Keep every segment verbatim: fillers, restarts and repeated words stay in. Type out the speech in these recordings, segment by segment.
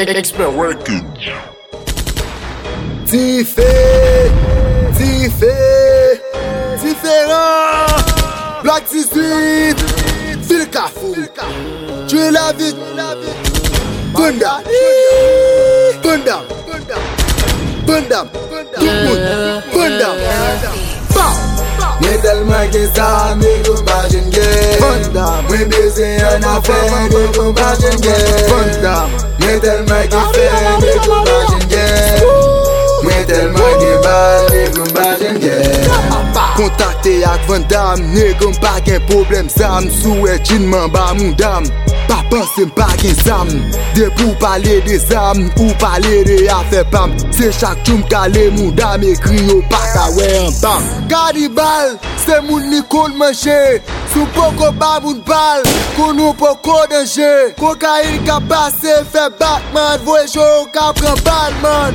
Expert working. Tifé, Tifé, différent. Black dix-huit, fil cafou. Tu es la vie, Bundam, Bundam, Bundam, tout le monde, Bundam. Mwen telman gen sa, mwen kon pa jen gen. Mwen beze yon afen, mwen kon pa jen gen. Mwen telman gen fe, mwen kon pa jen gen. Mwen telman gen bal, mwen kon pa jen gen. Kontakte ak Vandam, ne kon pa gen problem sam. Sou e chinman ba moun dam. Pa panse m pa gen sam. De pou pale de sam, ou pale de afe pam. Se chak choum kale moun dam, ekri yo pa ka we an bam. Kadibal, se moun ni kon manche. Sou poko ba moun bal, konou poko denje. Kokain ka pase, fe Batman, voye show ka pran Batman.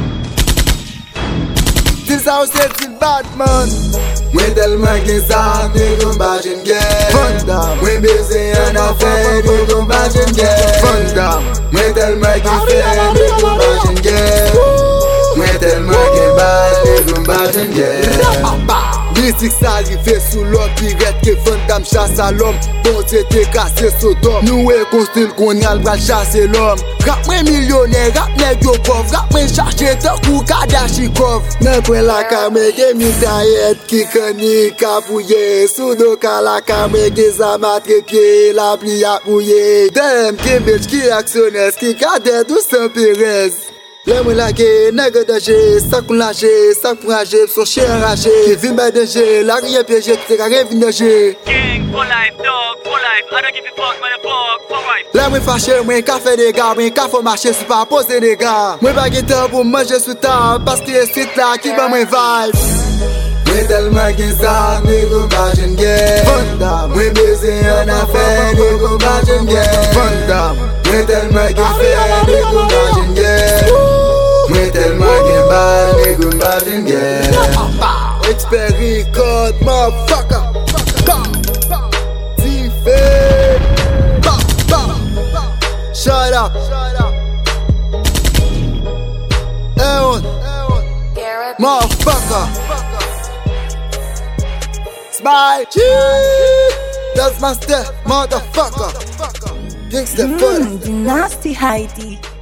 Til sa ou se til Batman. Mwen telman gen sa, mwen kon pa jen gen. Mwen beze yon afen, mwen kon pa jen gen. Mwen telman gen fe, mwen kon pa jen gen. Mwen telman gen bal, mwen kon pa jen gen. Misik sa rive sou l'homme, piret ke Vandam chasse à l'homme. Bon se te kase Sodom, nou e konstil kon yal bral chasse l'homme. Rap mwen millionnaire, rap neg yo pov, rap mwen chache te kou Kadashikov. Nan kwen la kame ge mitayet ki kani kapouye. Sou do ka la kame ge zamatre pie, la pli ap mouye. Dem ki bitch ki aksyones, ki kadet ou San Perez. Le mwen lage, nègre danger, sak pou lage, sak pou rage, son chien enragé. Ki vin ben danger, la rien piégé, ki te ka revin danger. Gang, for life, dog, for life, I don't give a fuck, motherfuck, for life. Le mwen fache, mwen ka fe dega, mwen ka fò mache sou pa pose dega. Mwen bagi tan pou manje sou tan, paske e street la ki ban mwen vibe. Mwen telman gen sa, mwen kon pa jen gen. Mwen beze yon afen, mwen kon pa jen gen. Mwen telman gen fe, mwen kon pa jen gen. Mwen telman gen bal, mwen kon pa jen gen. Expert record, motherfucker. Tifé. Shut up. Ewan. Motherfucker. Smile. That's my step, motherfucker. Gangsta fun. Mmm, the nasty Heidi.